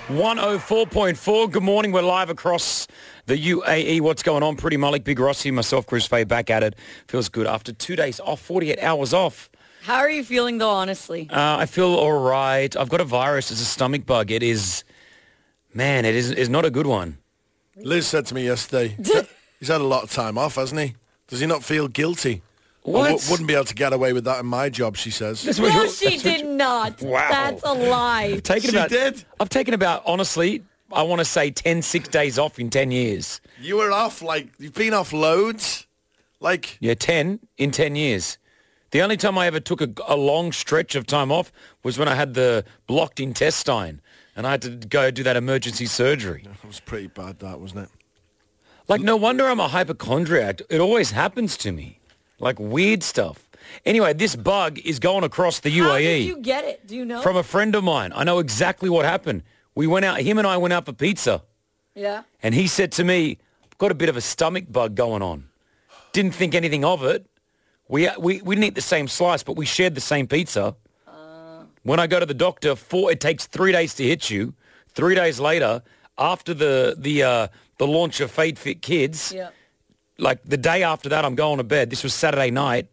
104.4. Good morning. We're live across the UAE. What's going on? Pretty Malik, Big Rossi, myself, Chris Fay, back at it. Feels good. After 2 days off, 48 hours off. How are you feeling, though, honestly? I feel all right. I've got a virus. It's a stomach bug. It is, man, it is not a good one. Liz said to me yesterday, he's had a lot of time off, hasn't he? Does he not feel guilty? What? I wouldn't be able to get away with that in my job, she says. No, she did not. Wow. That's a lie. I've taken about, honestly, I want to say 10 sick days off in 10 years. You were off, you've been off loads. Yeah, 10 in 10 years. The only time I ever took a long stretch of time off was when I had the blocked intestine and I had to go do that emergency surgery. It was pretty bad, that, wasn't it? No wonder I'm a hypochondriac. It always happens to me. Weird stuff. Anyway, this bug is going across the UAE. How did you get it? Do you know? From a friend of mine. I know exactly what happened. Him and I went out for pizza. Yeah. And he said to me, I've got a bit of a stomach bug going on. Didn't think anything of it. We didn't eat the same slice, but we shared the same pizza. When I go to the doctor, it takes 3 days to hit you. 3 days later, after the launch of Fade Fit Kids, Yeah. The day after that, I'm going to bed. This was Saturday night.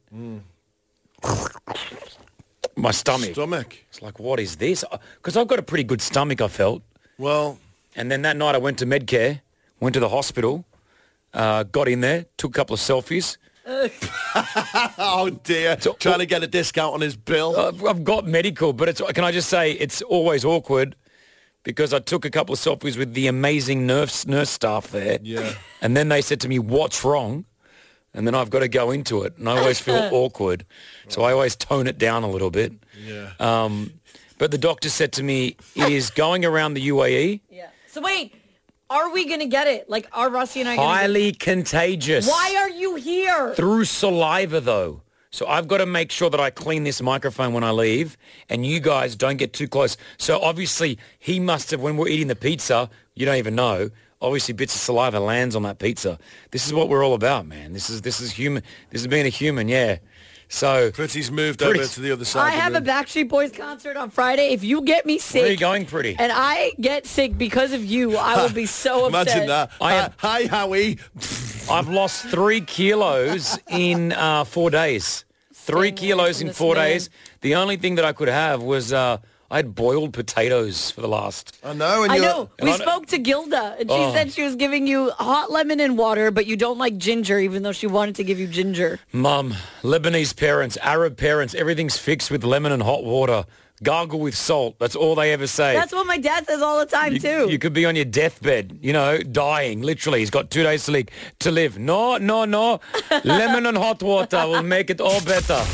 My stomach. It's like, what is this? Because I've got a pretty good stomach, I felt. Well. And then that night I went to Medcare, went to the hospital, got in there, took a couple of selfies. Oh, dear. Trying to get a discount on his bill. I've got medical, but can I just say it's always awkward because I took a couple of selfies with the amazing nurse staff there. Yeah. And then they said to me, what's wrong? And then I've got to go into it. And I always feel awkward. So I always tone it down a little bit. Yeah. But the doctor said to me, it is going around the UAE. Yeah. So wait, are we going to get it? Are Rossi and I going to Highly contagious. Why are you here? Through saliva, though. So I've got to make sure that I clean this microphone when I leave and you guys don't get too close. So obviously he must have, when we're eating the pizza, you don't even know, obviously bits of saliva lands on that pizza. This is what we're all about, man. This is human. This is being a human, yeah. So Pretty's moved over to the other side. I have a Backstreet Boys concert on Friday. If you get me sick. Where are you going, Pretty? And I get sick because of you, I will be so upset. Imagine that. Hi, Howie. I've lost 3 kilos in 4 days. 3 kilos in 4 days. The only thing that I could have was I had boiled potatoes for the last. I know. I know. We spoke to Gilda, and she said she was giving you hot lemon and water, but you don't like ginger, even though she wanted to give you ginger. Mum, Lebanese parents, Arab parents, everything's fixed with lemon and hot water. Gargle with salt. That's all they ever say. That's what my dad says all the time, too. You could be on your deathbed, dying, literally. He's got 2 days to live. No. Lemon and hot water will make it all better.